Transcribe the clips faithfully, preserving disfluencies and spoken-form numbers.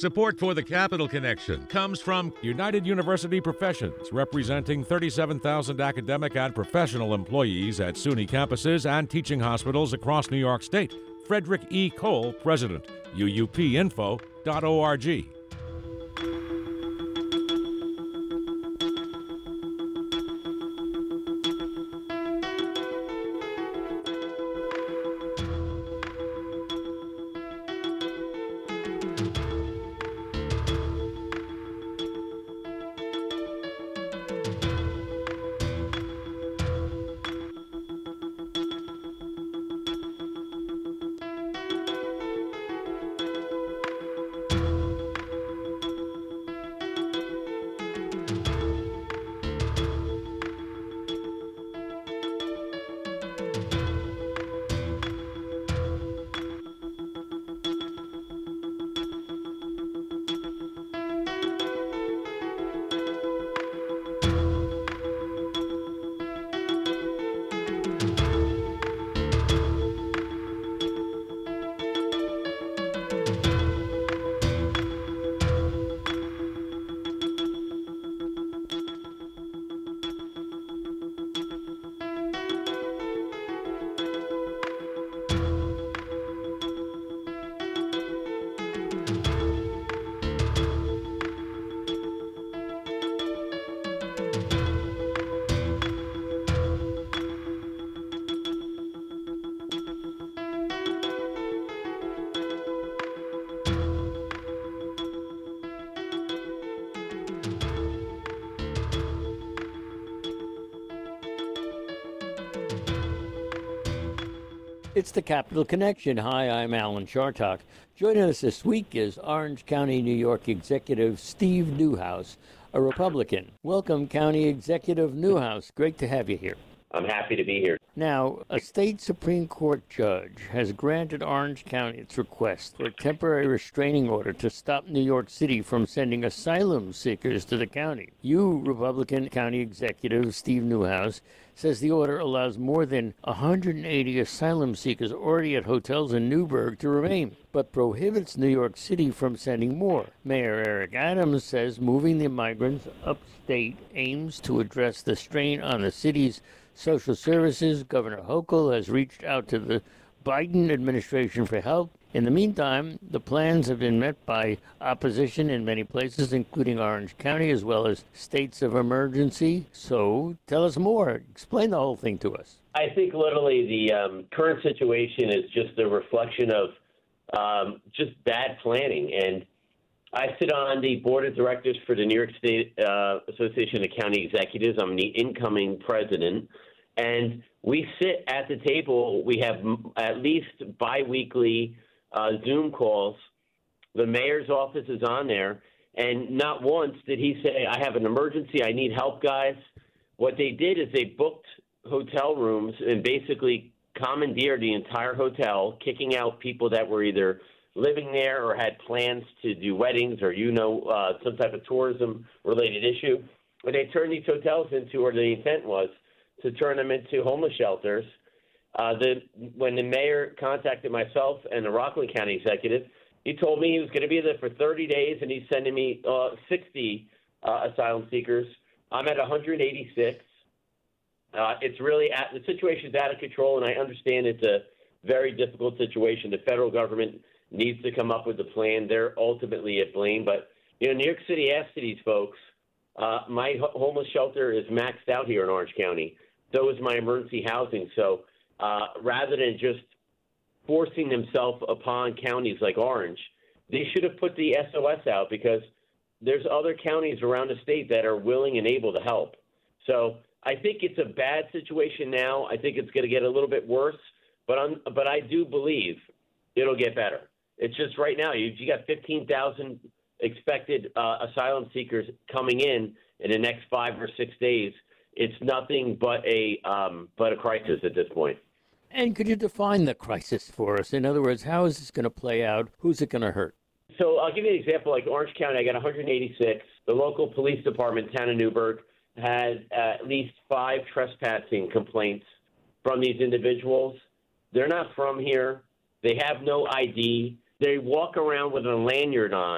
Support for the Capital Connection comes from United University Professions, representing thirty-seven thousand academic and professional employees at SUNY campuses and teaching hospitals across New York State. Frederick E. Cole, President, U U P info dot org. It's the Capital Connection. Hi, I'm Alan Chartock. Joining us this week is Orange County, New York Executive Steve Neuhaus, a Republican. Welcome, County Executive Neuhaus. Great to have you here. I'm happy to be here. Now, a state Supreme Court judge has granted Orange County its request for a temporary restraining order to stop New York City from sending asylum seekers to the county. You, Republican County Executive Steve Neuhaus, says the order allows more than one hundred eighty asylum seekers already at hotels in Newburgh to remain, but prohibits New York City from sending more. Mayor Eric Adams says moving the migrants upstate aims to address the strain on the city's social services. Governor Hochul has reached out to the Biden administration for help. In the meantime, the plans have been met by opposition in many places, including Orange County, as well as states of emergency. So tell us more. Explain the whole thing to us. I think literally the um, current situation is just a reflection of um, just bad planning. And I sit on the board of directors for the New York State uh, Association of County Executives. I'm the incoming president. And we sit at the table. We have at least biweekly uh, Zoom calls. The mayor's office is on there. And not once did he say, I have an emergency, I need help, guys. What they did is they booked hotel rooms and basically commandeered the entire hotel, kicking out people that were either living there or had plans to do weddings or, you know, uh, some type of tourism-related issue. But they turned these hotels into, or the intent was, to turn them into homeless shelters. Uh, the, when the mayor contacted myself and the Rockland County executive, he told me he was going to be there for thirty days and he's sending me uh, sixty uh, asylum seekers. I'm at one hundred eighty-six. Uh, it's really, at, the situation's out of control, and I understand it's a very difficult situation. The federal government needs to come up with a plan. They're ultimately at blame. But, you know, New York City asked these folks, uh, my ho- homeless shelter is maxed out here in Orange County. So is my emergency housing. So uh, rather than just forcing themselves upon counties like Orange, they should have put the S O S out, because there's other counties around the state that are willing and able to help. So I think it's a bad situation now. I think it's going to get a little bit worse, but I'm, but I do believe it'll get better. It's just right now you, you got fifteen thousand expected uh, asylum seekers coming in in the next five or six days. It's nothing but a um, but a crisis at this point. And could you define the crisis for us? In other words, how is this going to play out? Who's it going to hurt? So I'll give you an example. Like Orange County, I got one hundred eighty-six. The local police department, town of Newburgh, had at least five trespassing complaints from these individuals. They're not from here. They have no I D. They walk around with a lanyard on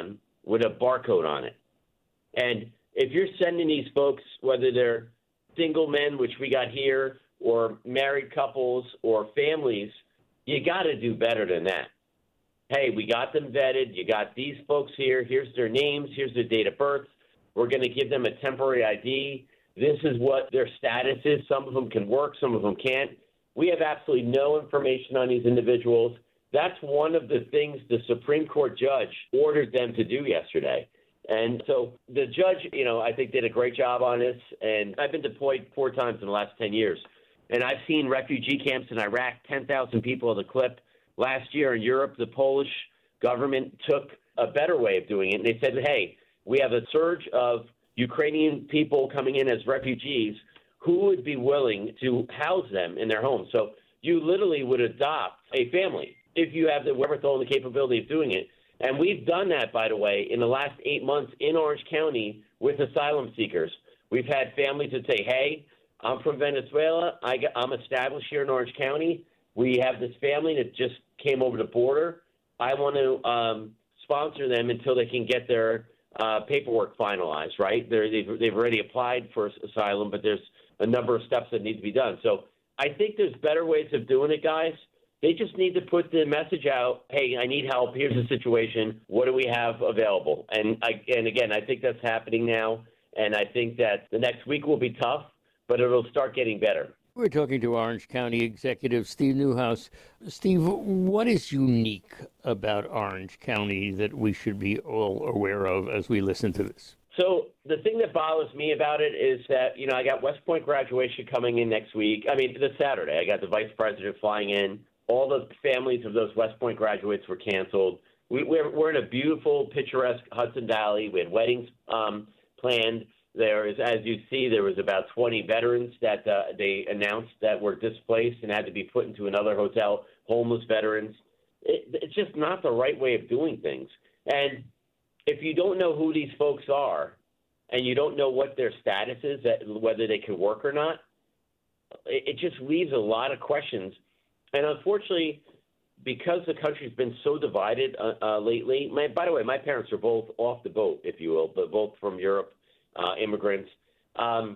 with a barcode on it. And if you're sending these folks, whether they're single men, which we got here, or married couples or families, you got to do better than that. Hey, we got them vetted. You got these folks here. Here's their names. Here's their date of birth. We're going to give them a temporary I D. This is what their status is. Some of them can work. Some of them can't. We have absolutely no information on these individuals. That's one of the things the Supreme Court judge ordered them to do yesterday. And so the judge, you know, I think did a great job on this. And I've been deployed four times in the last ten years. And I've seen refugee camps in Iraq, ten thousand people at the clip. Last year in Europe, the Polish government took a better way of doing it. And they said, hey, we have a surge of Ukrainian people coming in as refugees. Who would be willing to house them in their homes? So you literally would adopt a family if you have the wherewithal and the capability of doing it. And we've done that, by the way, in the last eight months in Orange County with asylum seekers. We've had families that say, hey, I'm from Venezuela. I got, I'm established here in Orange County. We have this family that just came over the border. I want to um, sponsor them until they can get their uh, paperwork finalized, right? They're, they've, they've already applied for asylum, but there's a number of steps that need to be done. So I think there's better ways of doing it, guys. They just need to put the message out, hey, I need help. Here's the situation. What do we have available? And, I, and again, I think that's happening now. And I think that the next week will be tough, but it'll start getting better. We're talking to Orange County Executive Steve Neuhaus. Steve, what is unique about Orange County that we should be all aware of as we listen to this? So the thing that bothers me about it is that, you know, I got West Point graduation coming in next week. I mean, this Saturday. I got the vice president flying in. All the families of those West Point graduates were canceled. We, we're, we're in a beautiful, picturesque Hudson Valley. We had weddings um, planned. There is, as you see, there was about twenty veterans that uh, they announced that were displaced and had to be put into another hotel, homeless veterans. It, it's just not the right way of doing things. And if you don't know who these folks are and you don't know what their status is, that, whether they can work or not, it, it just leaves a lot of questions. And unfortunately, because the country's been so divided uh, uh, lately, my, by the way, my parents are both off the boat, if you will, but both from Europe. Uh, immigrants. Um,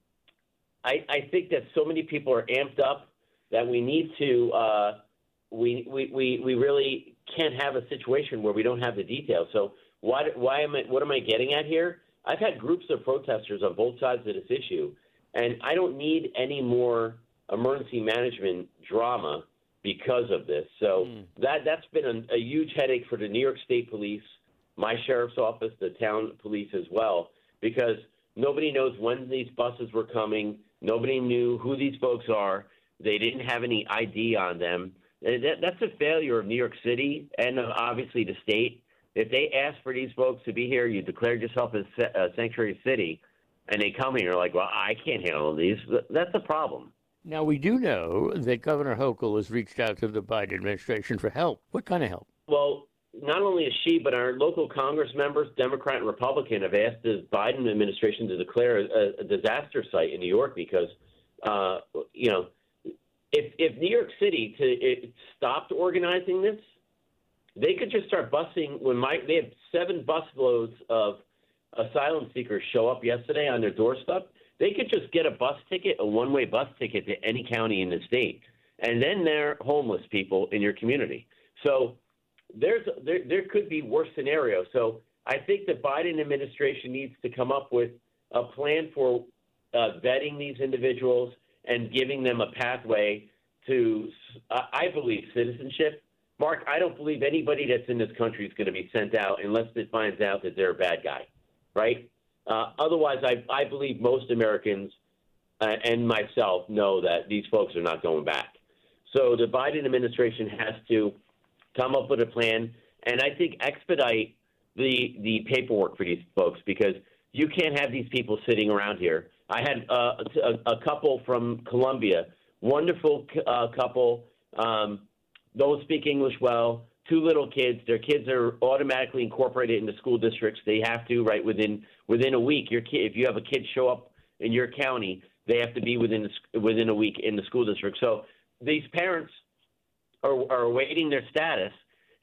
I, I think that so many people are amped up that we need to, uh, we, we, we, we really can't have a situation where we don't have the details. So why, why am I, what am I getting at here? I've had groups of protesters on both sides of this issue, and I don't need any more emergency management drama because of this. So mm. that, that's been a, a huge headache for the New York State Police, my sheriff's office, the town police as well, because nobody knows when these buses were coming. Nobody knew who these folks are. They didn't have any I D on them. That, that's a failure of New York City and obviously the state. If they ask for these folks to be here, you declared yourself as a sanctuary city, and they come here like, well, I can't handle these. That's a problem. Now, we do know that Governor Hochul has reached out to the Biden administration for help. What kind of help? Well, not only is she, but our local Congress members, Democrat and Republican, have asked the Biden administration to declare a, a disaster site in New York because, uh, you know, if, if New York City to, it stopped organizing this, they could just start busing. When my they had seven busloads of asylum seekers show up yesterday on their doorstep, they could just get a bus ticket, a one-way bus ticket to any county in the state, and then they're homeless people in your community. So There's there, there could be worse scenarios. So I think the Biden administration needs to come up with a plan for uh, vetting these individuals and giving them a pathway to, uh, I believe, citizenship. Mark, I don't believe anybody that's in this country is going to be sent out unless it finds out that they're a bad guy, right? Uh, otherwise, I, I believe most Americans uh, and myself know that these folks are not going back. So the Biden administration has to come up with a plan, and I think expedite the the paperwork for these folks because you can't have these people sitting around here. I had uh, a, a couple from Colombia, wonderful uh, couple, um, don't speak English well, two little kids. Their kids are automatically incorporated into school districts. They have to, right, within within a week. Your kid, if you have a kid show up in your county, they have to be within the, within a week in the school district. So these parents are, are awaiting their status,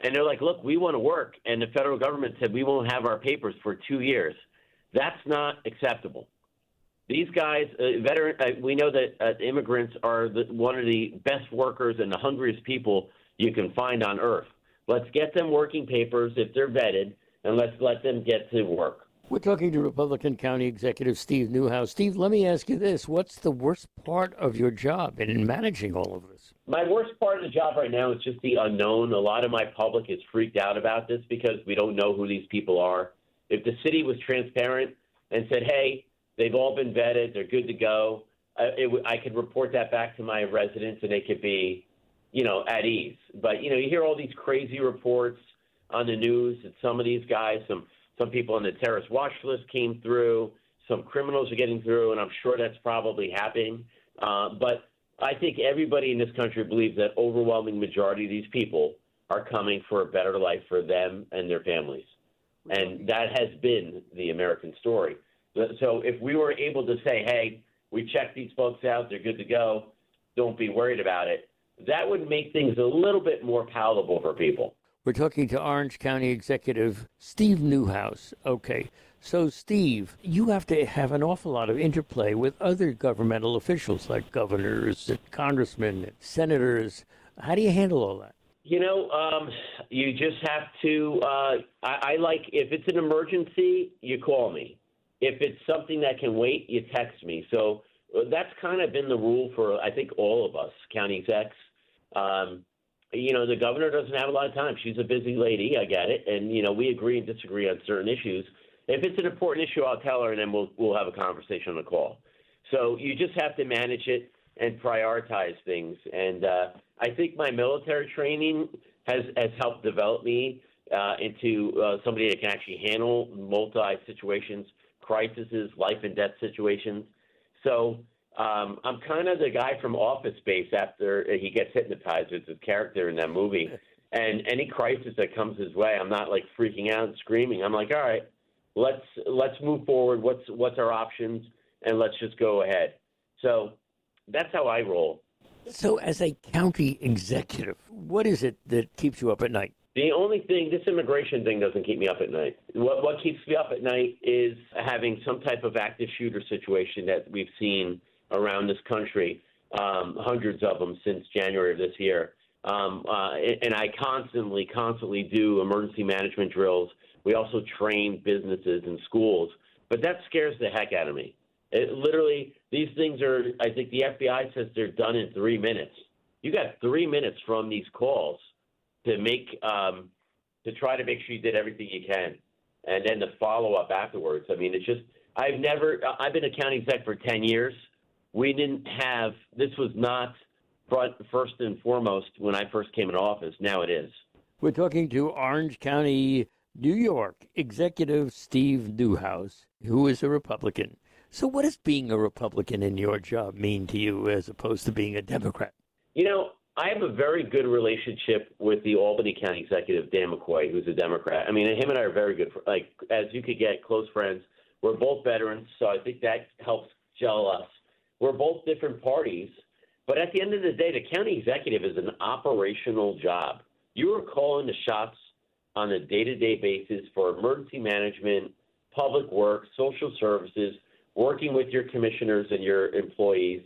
and they're like, look, we want to work. And the federal government said, we won't have our papers for two years. That's not acceptable. These guys, uh, veteran, uh, we know that uh, immigrants are the, one of the best workers and the hungriest people you can find on earth. Let's get them working papers if they're vetted, and let's let them get to work. We're talking to Republican County Executive Steve Neuhaus. Steve, let me ask you this. What's the worst part of your job in managing all of this? My worst part of the job right now is just the unknown. A lot of my public is freaked out about this because we don't know who these people are. If the city was transparent and said, hey, they've all been vetted, they're good to go, uh, it w- I could report that back to my residents and they could be, you know, at ease. But, you know, you hear all these crazy reports on the news that some of these guys, some Some people on the terrorist watch list came through. Some criminals are getting through, and I'm sure that's probably happening. Uh, but I think everybody in this country believes that overwhelming majority of these people are coming for a better life for them and their families. And that has been the American story. So if we were able to say, hey, we checked these folks out, they're good to go, don't be worried about it, that would make things a little bit more palatable for people. We're talking to Orange County Executive Steve Neuhaus. Okay, so Steve, you have to have an awful lot of interplay with other governmental officials like governors, and congressmen, and senators. How do you handle all that? You know, um, you just have to, uh, I, I like, if it's an emergency, you call me. If it's something that can wait, you text me. So that's kind of been the rule for, I think, all of us, county execs. Um, You know, the governor doesn't have a lot of time. She's a busy lady. I get it. And, you know, we agree and disagree on certain issues. If it's an important issue, I'll tell her, and then we'll we'll have a conversation on the call. So you just have to manage it and prioritize things. And uh, I think my military training has, has helped develop me uh, into uh, somebody that can actually handle multi-situations, crises, life and death situations. So Um, I'm kind of the guy from Office Space after he gets hypnotized with his character in that movie. And any crisis that comes his way, I'm not like freaking out and screaming. I'm like, all right, let's let's move forward. What's what's our options? And let's just go ahead. So that's how I roll. So as a county executive, what is it that keeps you up at night? The only thing, this immigration thing doesn't keep me up at night. What what keeps me up at night is having some type of active shooter situation that we've seen around this country, um, hundreds of them since January of this year. Um, uh, and I constantly, constantly do emergency management drills. We also train businesses and schools, but that scares the heck out of me. It literally, these things are, I think the F B I says they're done in three minutes. You got three minutes from these calls to make, um, to try to make sure you did everything you can. And then the follow up afterwards. I mean, it's just, I've never, I've been a county exec for ten years. We didn't have, this was not front, first and foremost when I first came into office. Now it is. We're talking to Orange County, New York, Executive Steve Neuhaus, who is a Republican. So what does being a Republican in your job mean to you as opposed to being a Democrat? You know, I have a very good relationship with the Albany County Executive, Dan McCoy, who's a Democrat. I mean, him and I are very good, like, as you could get, close friends. We're both veterans, so I think that helps gel us. We're both different parties, but at the end of the day, the county executive is an operational job. You are calling the shots on a day-to-day basis for emergency management, public works, social services, working with your commissioners and your employees.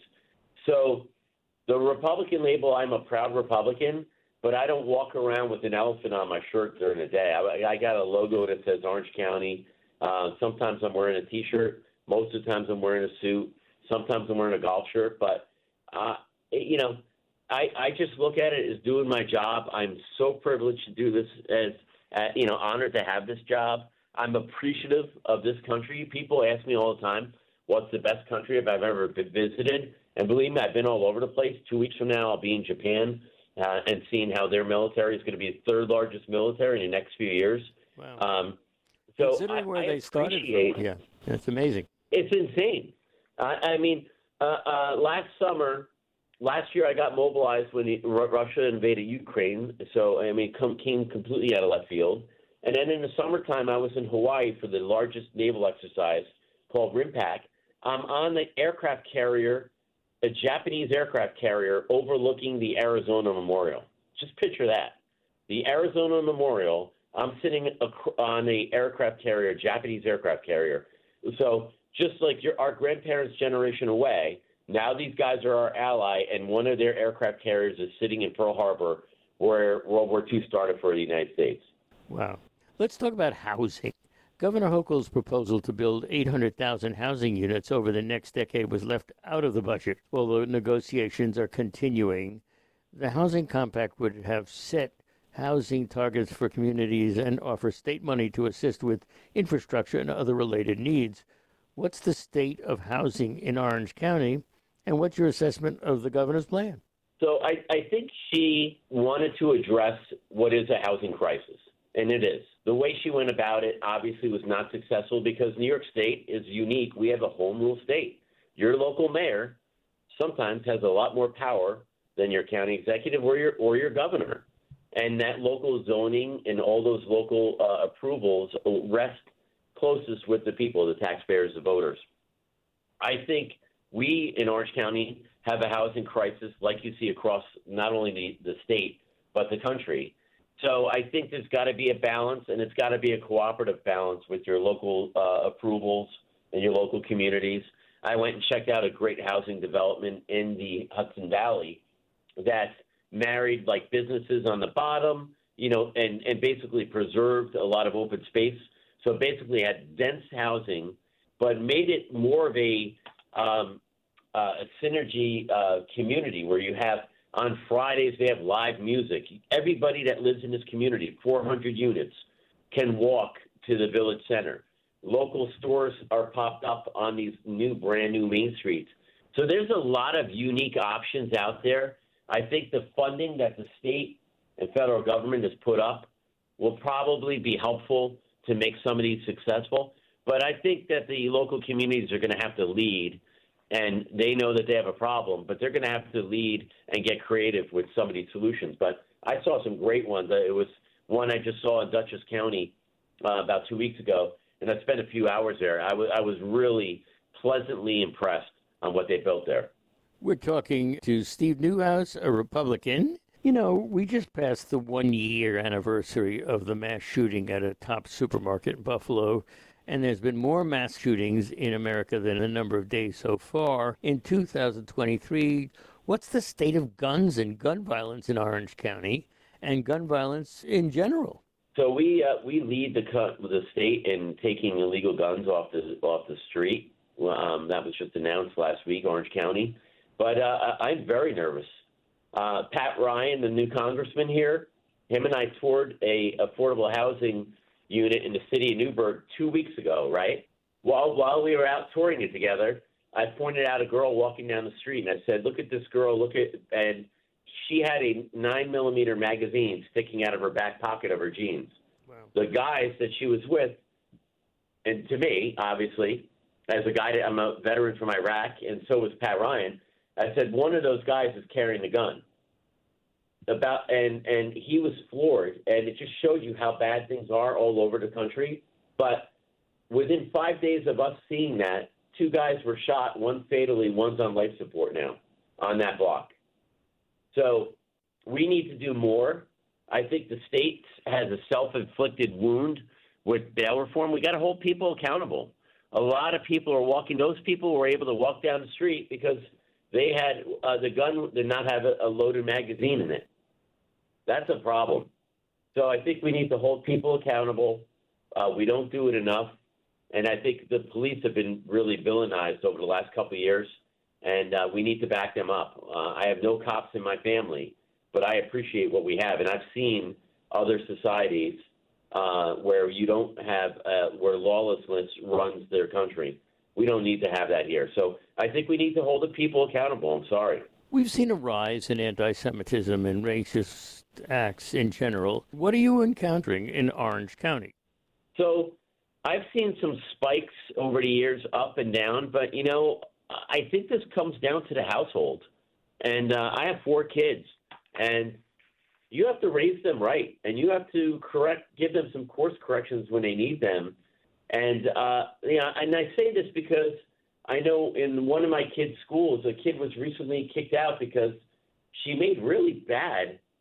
So the Republican label, I'm a proud Republican, but I don't walk around with an elephant on my shirt during the day. I, I got a logo that says Orange County. Uh, sometimes I'm wearing a T-shirt. Most of the times I'm wearing a suit. Sometimes I'm wearing a golf shirt, but, uh, you know, I, I just look at it as doing my job. I'm so privileged to do this, as, uh, you know, honored to have this job. I'm appreciative of this country. People ask me all the time, what's the best country I've ever visited? And believe me, I've been all over the place. Two weeks from now, I'll be in Japan uh, and seeing how their military is going to be the third largest military in the next few years. Wow. Um, so Considering I, where I they started from, yeah, that's amazing. It's insane. I mean, uh, uh, last summer, last year I got mobilized when the, R- Russia invaded Ukraine. So, I mean, come, came completely out of left field. And then in the summertime, I was in Hawaii for the largest naval exercise called RIMPAC. I'm on the aircraft carrier, a Japanese aircraft carrier overlooking the Arizona Memorial. Just picture that. the Arizona Memorial, I'm sitting on a aircraft carrier, Japanese aircraft carrier. So just like your, our grandparents' generation away, now these guys are our ally, and one of their aircraft carriers is sitting in Pearl Harbor where World War Two started for the United States. Wow. Let's talk about housing. Governor Hochul's proposal to build eight hundred thousand housing units over the next decade was left out of the budget. While the negotiations are continuing, the housing compact would have set housing targets for communities and offer state money to assist with infrastructure and other related needs. What's the state of housing in Orange County, and what's your assessment of the governor's plan? So I, I think she wanted to address what is a housing crisis, and it is. The way she went about it obviously was not successful because New York State is unique. We have a home rule state. Your local mayor sometimes has a lot more power than your county executive or your or your governor. And that local zoning and all those local uh, approvals rest closest with the people, the taxpayers, the voters. I think we in Orange County have a housing crisis like you see across not only the, the state, but the country. So I think there's got to be a balance, and it's got to be a cooperative balance with your local uh, approvals and your local communities. I went and checked out a great housing development in the Hudson Valley that married like businesses on the bottom, you know, and, and basically preserved a lot of open space. So basically had dense housing, but made it more of a, um, uh, a synergy uh, community where you have on Fridays, they have live music. Everybody that lives in this community, four hundred units, can walk to the village center. Local stores are popped up on these new, brand new main streets. So there's a lot of unique options out there. I think the funding that the state and federal government has put up will probably be helpful to make some of these successful. But I think that the local communities are going to have to lead, and they know that they have a problem, but they're going to have to lead and get creative with some of these solutions. But I saw some great ones. It was one I just saw in Dutchess County uh, about two weeks ago, and I spent a few hours there. I was I was really pleasantly impressed on what they built there. We're talking to Steve Newhouse, a Republican. You know, we just passed the one-year anniversary of the mass shooting at a Tops supermarket in Buffalo, and there's been more mass shootings in America than a number of days so far. In two thousand twenty-three, what's the state of guns and gun violence in Orange County and gun violence in general? So we uh, we lead the the state in taking illegal guns off the off the street. Um, that was just announced last week, Orange County. But uh, I'm very nervous. Uh, Pat Ryan, the new congressman here, him and I toured a affordable housing unit in the city of Newburgh two weeks ago, right? While while we were out touring it together, I pointed out a girl walking down the street, and I said, look at this girl, look at, and she had a nine millimeter magazine sticking out of her back pocket of her jeans. Wow. The guys that she was with, and to me, obviously, as a guy, that I'm a veteran from Iraq, and so was Pat Ryan, I said, one of those guys is carrying a gun. About and and he was floored, and it just showed you how bad things are all over the country. But within five days of us seeing that, two guys were shot, one fatally, one's on life support now on that block. So we need to do more. I think the state has a self-inflicted wound with bail reform. We got to hold people accountable. A lot of people are walking. Those people were able to walk down the street because they had uh, the gun did not have a, a loaded magazine in it. That's a problem. So I think we need to hold people accountable. Uh, we don't do it enough. And I think the police have been really villainized over the last couple of years, and uh, we need to back them up. Uh, I have no cops in my family, but I appreciate what we have. And I've seen other societies uh, where you don't have, uh, where lawlessness runs their country. We don't need to have that here. So I think we need to hold the people accountable. I'm sorry. We've seen a rise in anti-Semitism and racist acts in general. What are you encountering in Orange County? So I've seen some spikes over the years, up and down, but, you know, I think this comes down to the household. And uh, I have four kids, and you have to raise them right, and you have to correct, give them some course corrections when they need them. And, uh, you know, and I say this because I know in one of my kids' schools, a kid was recently kicked out because she made really bad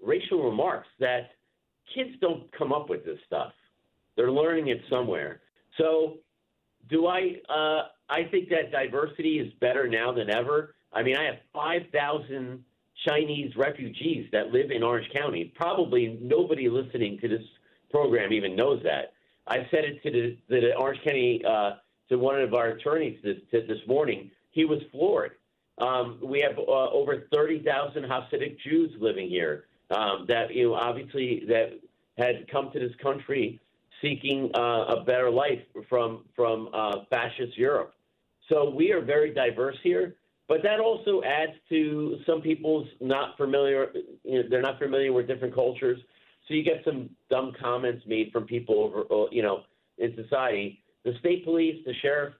racial remarks that kids don't come up with this stuff. They're learning it somewhere. So do I uh, I think that diversity is better now than ever. I mean, I have five thousand Chinese refugees that live in Orange County. Probably nobody listening to this program even knows that. I said it to the, the Orange County, uh, to one of our attorneys this, to, this morning. He was floored. Um, we have uh, over thirty thousand Hasidic Jews living here um, that, you know, obviously that had come to this country seeking uh, a better life from, from uh, fascist Europe. So we are very diverse here. But that also adds to some people's not familiar, you know, they're not familiar with different cultures. So you get some dumb comments made from people over, you know, in society. The state police, the sheriff,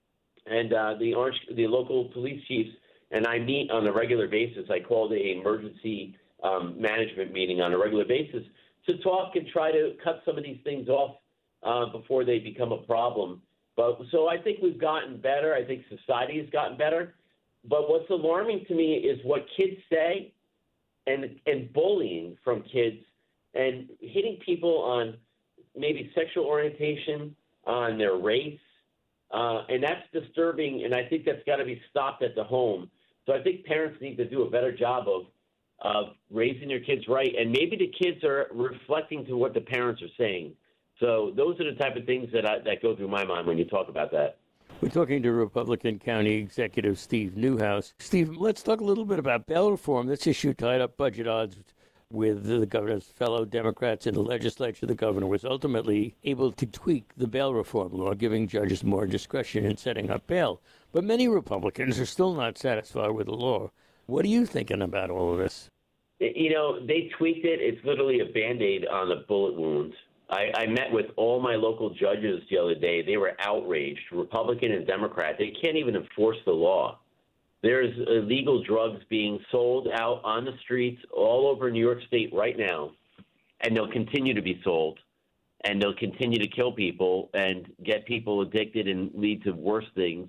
and uh, the orange, the local police chiefs, and I meet on a regular basis. I call the emergency um, management meeting on a regular basis to talk and try to cut some of these things off uh, before they become a problem. But so I think we've gotten better. I think society has gotten better. But what's alarming to me is what kids say and and bullying from kids and hitting people on maybe sexual orientation, on their race. Uh, and that's disturbing, and I think that's got to be stopped at the home. So I think parents need to do a better job of, of raising their kids right. And maybe the kids are reflecting to what the parents are saying. So those are the type of things that I, that go through my mind when you talk about that. We're talking to Republican County Executive Steve Newhouse. Steve, let's talk a little bit about bail reform. This issue tied up budget odds with the governor's fellow Democrats in the legislature. The governor was ultimately able to tweak the bail reform law, giving judges more discretion in setting up bail. But many Republicans are still not satisfied with the law. What are you thinking about all of this? You know, they tweaked it. It's literally a Band-Aid on a bullet wound. I, I met with all my local judges the other day. They were outraged, Republican and Democrat. They can't even enforce the law. There's illegal drugs being sold out on the streets all over New York State right now, and they'll continue to be sold, and they'll continue to kill people and get people addicted and lead to worse things.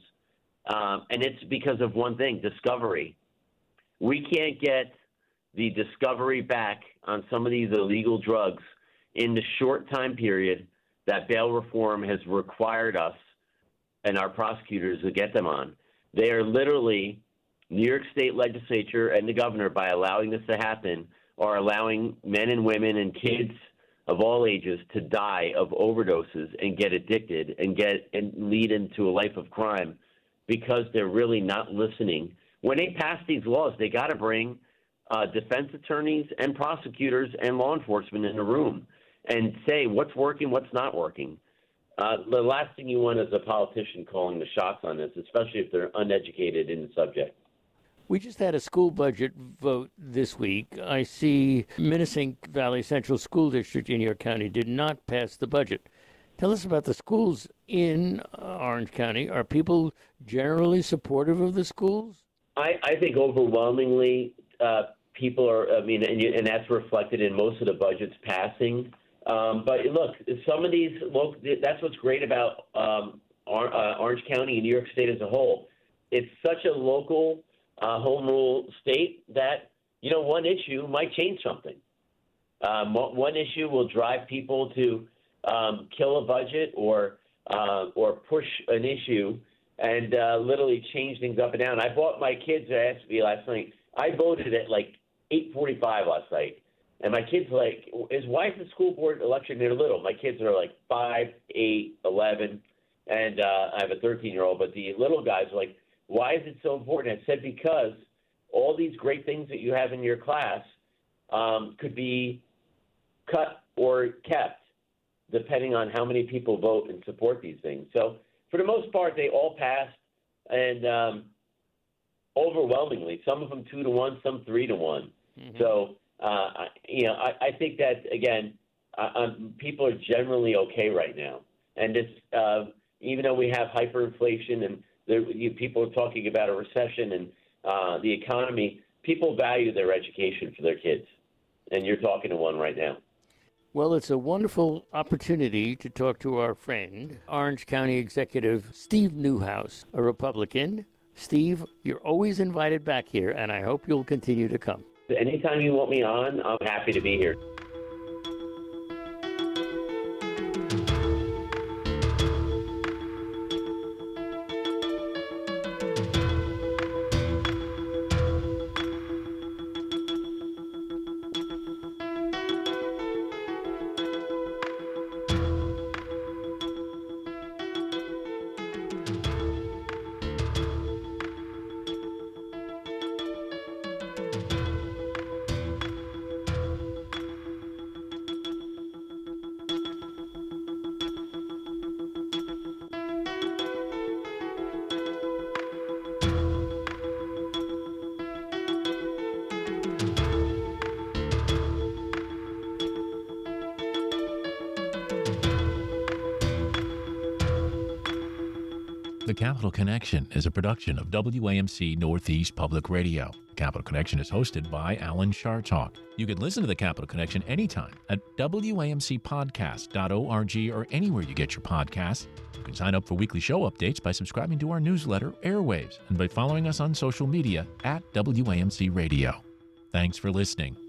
Um, and it's because of one thing, discovery. We can't get the discovery back on some of these illegal drugs in the short time period that bail reform has required us and our prosecutors to get them on. They are literally, New York State legislature and the governor, by allowing this to happen, are allowing men and women and kids of all ages to die of overdoses and get addicted and get and lead into a life of crime because they're really not listening. When they pass these laws, they got to bring uh, defense attorneys and prosecutors and law enforcement in the room and say what's working, what's not working. Uh, the last thing you want is a politician calling the shots on this, especially if they're uneducated in the subject. We just had a school budget vote this week. I see Minisink Valley Central School District in your county did not pass the budget. Tell us about the schools in Orange County. Are people generally supportive of the schools? I, I think overwhelmingly uh, people are, I mean, and, you, and that's reflected in most of the budgets passing. Um, but look, some of these, local, that's what's great about um, our, uh, Orange County and New York State as a whole. It's such a local uh, home rule state that, you know, one issue might change something. Um, one issue will drive people to um, kill a budget or uh, or push an issue and uh, literally change things up and down. I bought my kids, they asked me last night, I voted at like eight forty-five last night. And my kids like, is why is the school board election they're little? My kids are like five, eight, eleven, and uh, I have a thirteen-year-old. But the little guys are like, why is it so important? I said, because all these great things that you have in your class um, could be cut or kept depending on how many people vote and support these things. So for the most part, they all passed, and um, overwhelmingly, some of them two to one, some three to one. Mm-hmm. So. Uh, you know, I, I think that, again, uh, um, people are generally okay right now. And this, uh, even though we have hyperinflation and there, you, people are talking about a recession and uh, the economy, people value their education for their kids. And you're talking to one right now. Well, it's a wonderful opportunity to talk to our friend, Orange County Executive Steve Newhouse, a Republican. Steve, you're always invited back here, and I hope you'll continue to come. Anytime you want me on, I'm happy to be here. The Capital Connection is a production of W A M C Northeast Public Radio. Capital Connection is hosted by Alan Chartalk. You can listen to the Capital Connection anytime at W A M C podcast dot org or anywhere you get your podcasts. You can sign up for weekly show updates by subscribing to our newsletter, Airwaves, and by following us on social media at W A M C Radio. Thanks for listening.